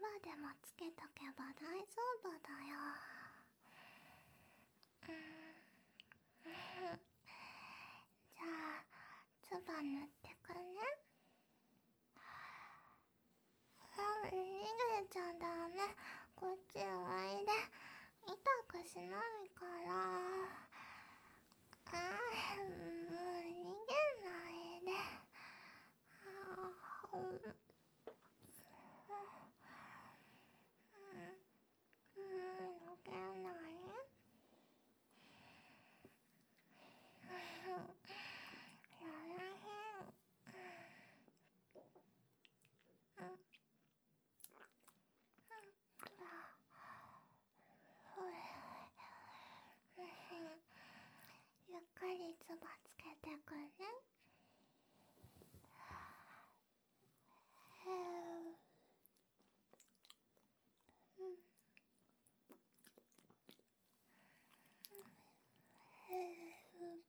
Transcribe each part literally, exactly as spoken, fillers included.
でもつけとけば大丈夫だよ。うん、じゃあつば塗ってくね。うん、逃げちゃダメ。こっちおいで。痛くしないから。あー、もう逃げないで。あー、うん、うん、逃げない。やらへん。ゆっくりつばつけてくね。へー、うん、へー、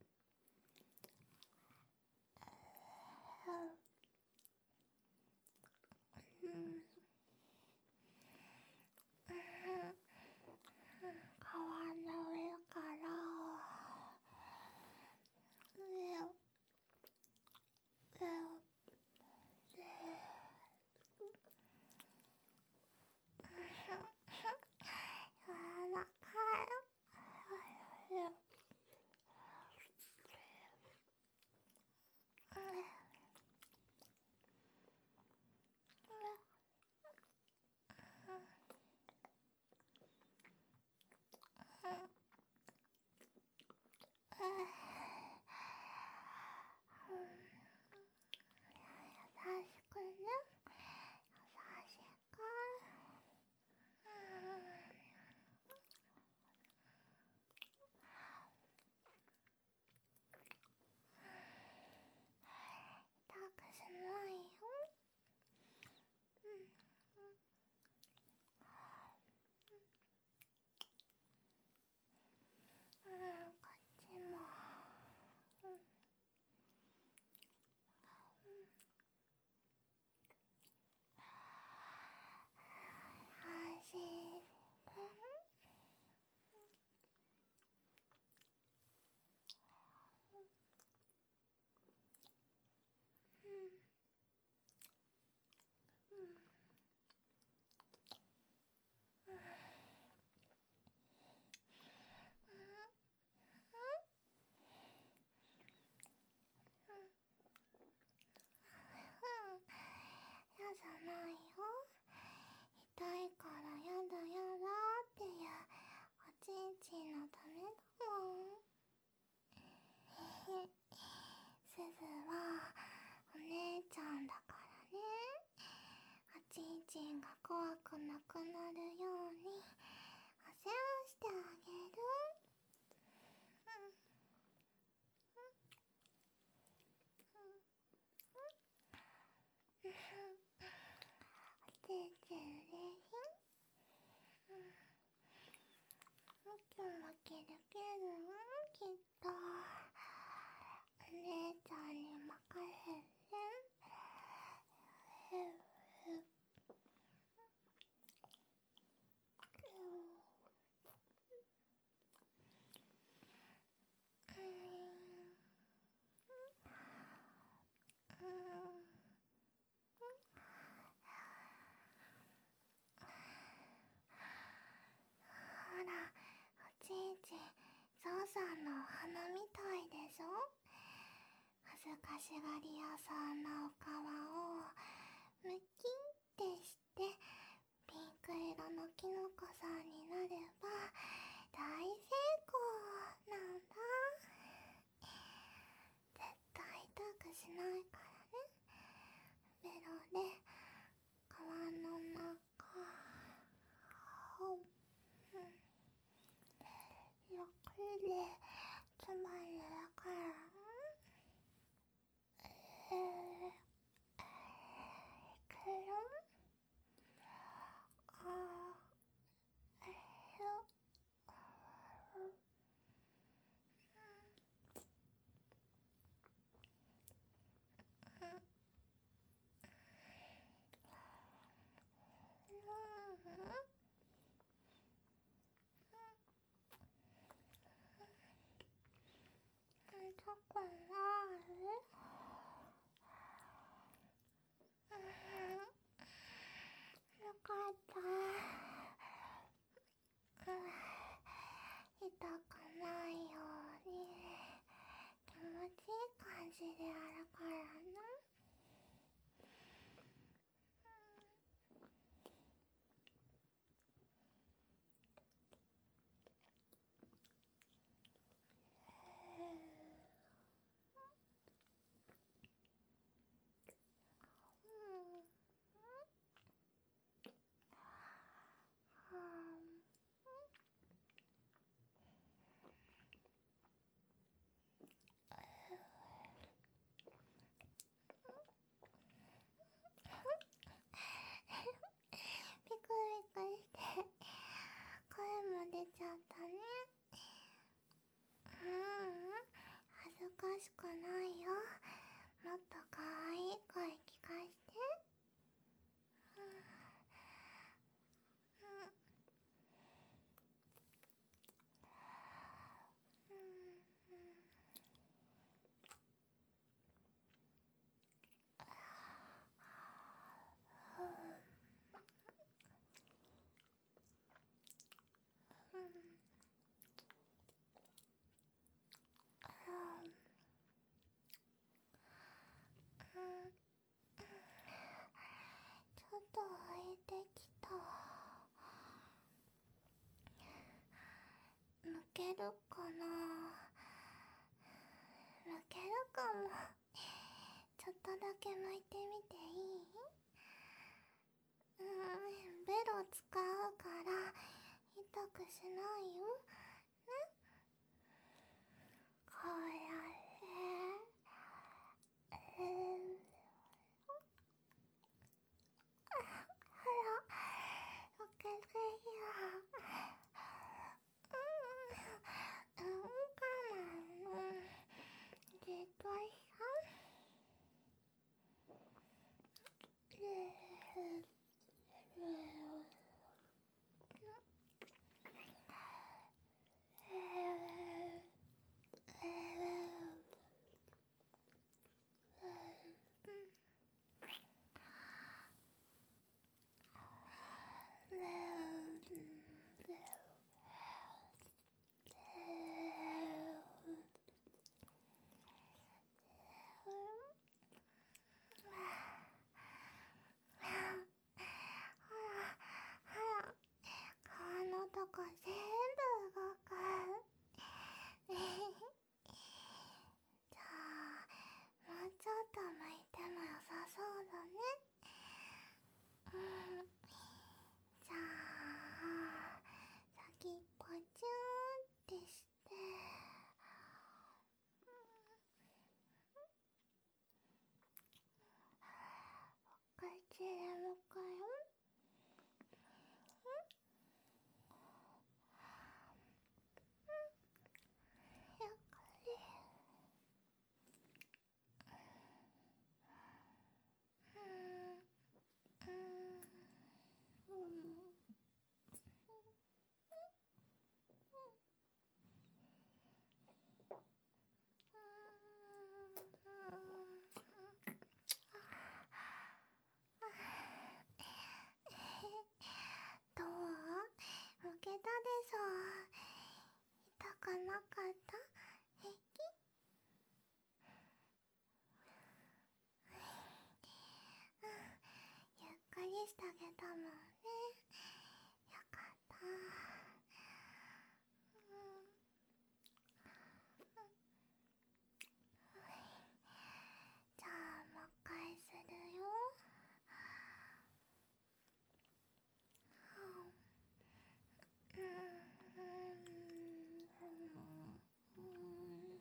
うん、うん、皮の上から上を上をで、柔らかい。優しくね。優しく。痛くしないよ。うん、うん、こっちも。うん、安心。うん、うん、うん、やじゃないよ。痛いからやだやだっていうおちんちんのためだもん。すずはお姉ちゃんだからね。おちんちんが怖くなくなるようにお世話してあげる。うん、うん、うん、おちんちんうれしい。うん、もきもきできるんきっと。お姉ちゃんに任せて。ふうふう、うん、うん、ほら、おちんちんゾウさんのお花みたいでしょ。恥ずかしがり屋さんのお皮をムキンってしてピンク色のキノコさんになれば大成功なんだ。絶対痛くしないからね。ベロで皮の中を、うん、ゆっくりつまんでるから。えー、くるん、あー、えよ、うん、 くない？うん、よかった。うん、痛くないように気持ちいい感じでやるからな。ピクピクして声も出ちゃったね。ううん、恥ずかしくないよ。もっとかわいい声聞かして。うんうんうんうんうん、ちょっと浮いてきた。抜けるかな？抜けるかも。ちょっとだけ向いてみていい？うん、ベロ使うから痛くしないよ。ね、こうやって。うん、ほら、おかしいよ。うん、うん、かなの。絶対さ。顔のとこ全部動く。じゃあもうちょっと向いても良さそうだね。うん、じゃあ先っぽチューンってして、口でもかよ。ゆっくり。うんうんうんどう？向けたでしょ。痛くなかった？平気？うん、ゆっくりしてあげたもんね。よかった。うんじゃあもう一回するよ。うんうん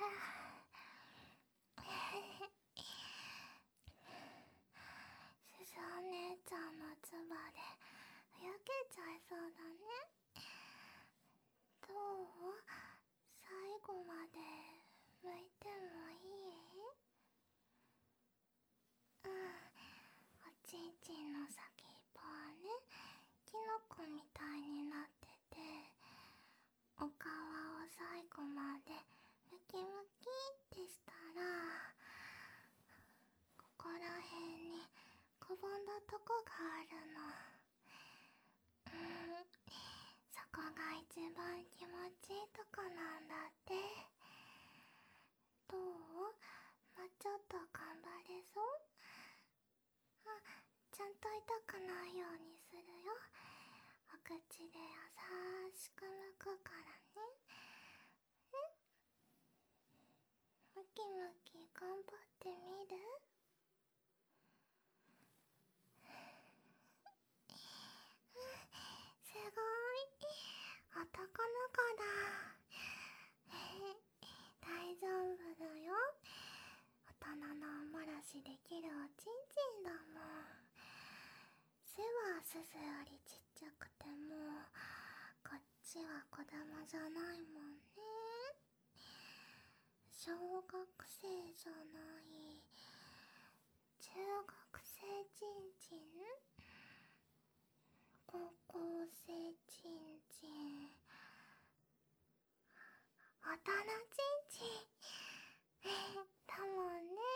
すずお姉ちゃんのつばでふやけちゃいそうだね。どう？最後まで向いてもいい？うん、おちんちんの先っぽはね、キノコみたいになってて、お皮を最後までムキムキってしたら、ここらへんにくぼんだとこがあるの。うん、そこが一番気持ちいいとこなんだって。どう？もうちょっと頑張れそう？あ、ちゃんと痛くないようにするよ。お口で優しくむくからね。ムキムキ頑張ってみる？すごい、男の子だ。大丈夫だよ。大人のおもらしできるおちんちんだもん。背はすずよりちっちゃくても、こっちは子供じゃないもんね。小学生じゃない、中学生ちんちん？高校生ちんちん？大人ちんちんだもんね。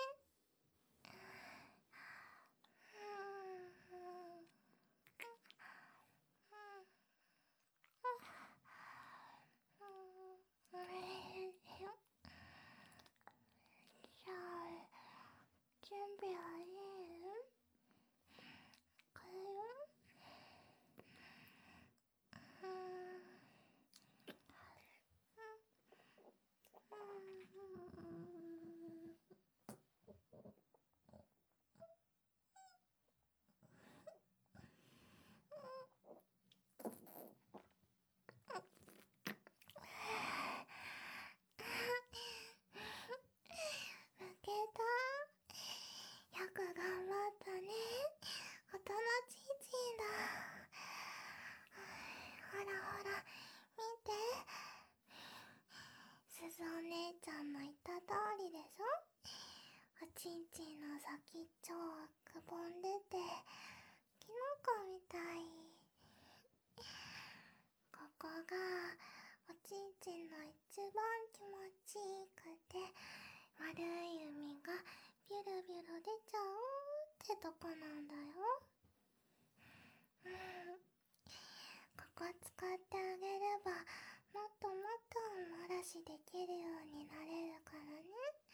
じゃあ準備はいい？これよ。負けた？よく頑張ったね。大人ちんちんだ。ほらほら見て、すずお姉ちゃんの言った通りでしょ。おちんちんの先っちょくぼんでてキノコみたい。ここがおちんちんの一番気持ちいいくて、丸い海がビュルビュル出ちゃうってとこなんだよ。うん、ここ使ってあげればもっともっとおもらしできるようになれるからね。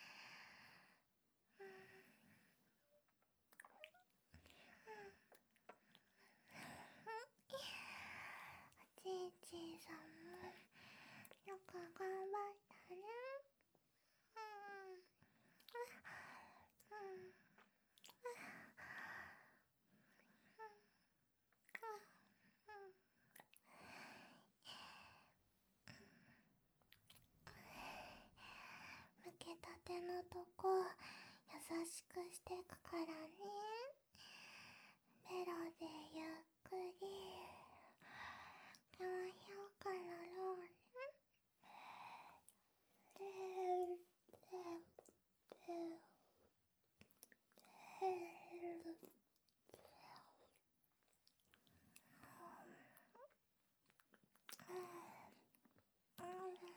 うん、おちんちんさんもよく頑張ったね。うん、うん、むけたてのとこ優しくしてくからね。ベロでゆっくり行きましょうかなろうね。でででで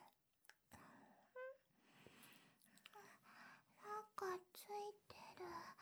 なんかついてる。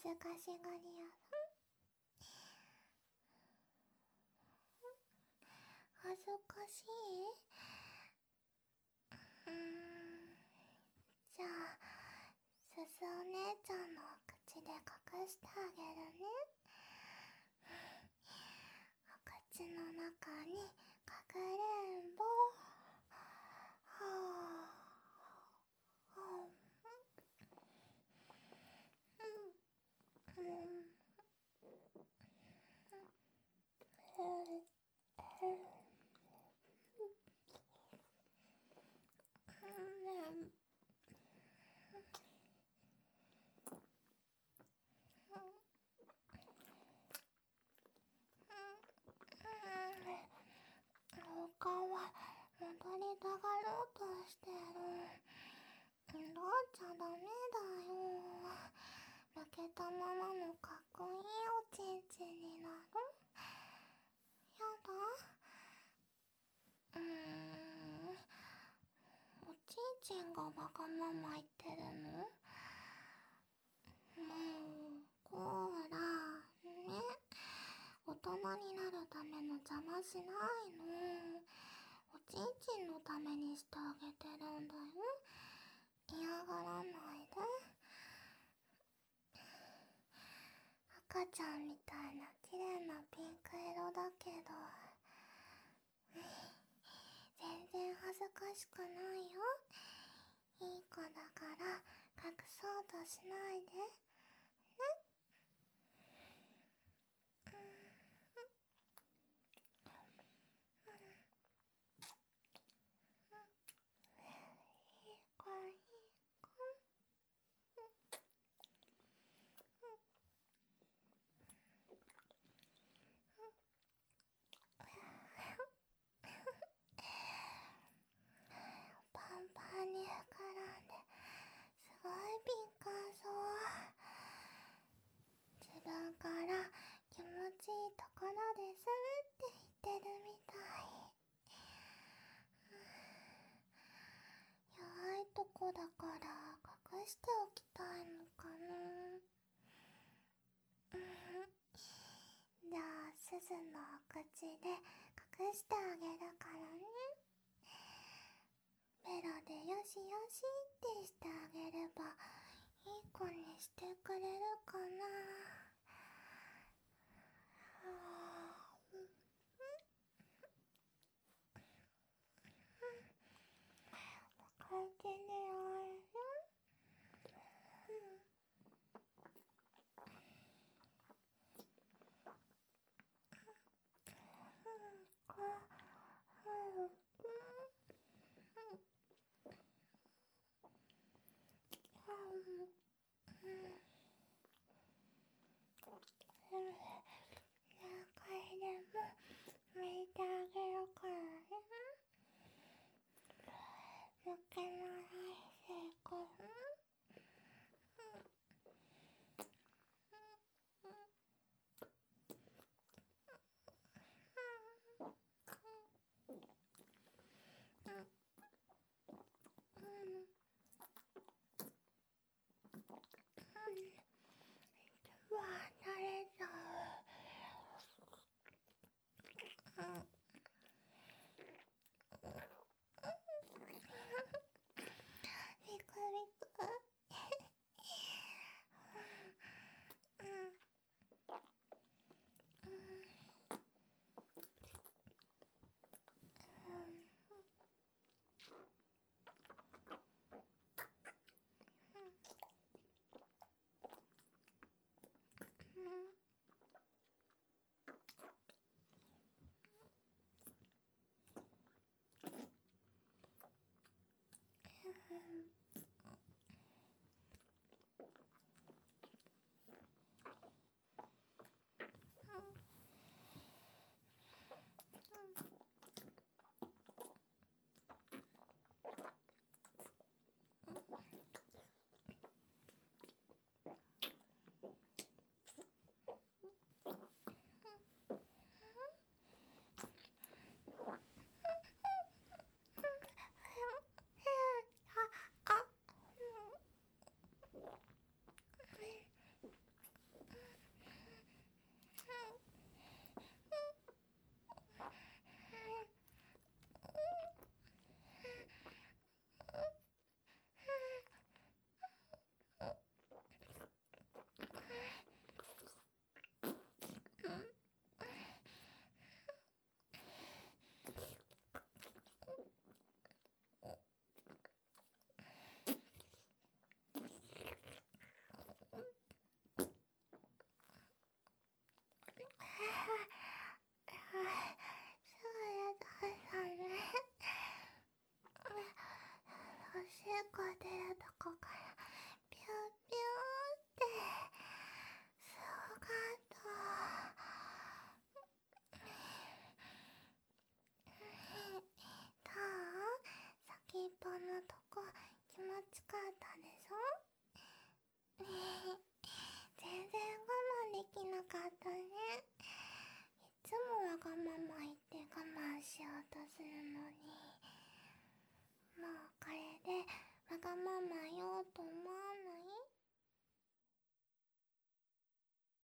恥ずかしがり屋さん。恥ずかしい？うーん。じゃあ、すすお姉ちゃんのお口で隠してあげるね。お口の中にかくれんぼ。はぁ、はぁ、うん、うん、うん、お顔は戻りたがろうとしてる。どうちゃダメだよ。負けたままのかっこいいおちんちんになる。やだ。うーん。おちんちんがわがまま言ってるの？もう、こーら、ね。大人になるための邪魔しないの。おちんちんのためにしてあげてるんだよ。嫌がらないで。赤ちゃんみたいな綺麗なピンク色だけど、全然恥ずかしくないよ。いい子だから隠そうとしないでね。いい子、いい子。パンパンに膨らんですごい敏感そう。自分から気持ちいいところですって言ってるみたい。弱いとこだから隠しておきたいのかな。じゃあすずのお口で隠してあげるからね。ベロでよしよしってしてあげればいい子にしてくれるかな。書いてねあれよ。何回でも見てあげるからね。抜けない成功。わあ、慣れちゃう。ビクビク。 が出るとこから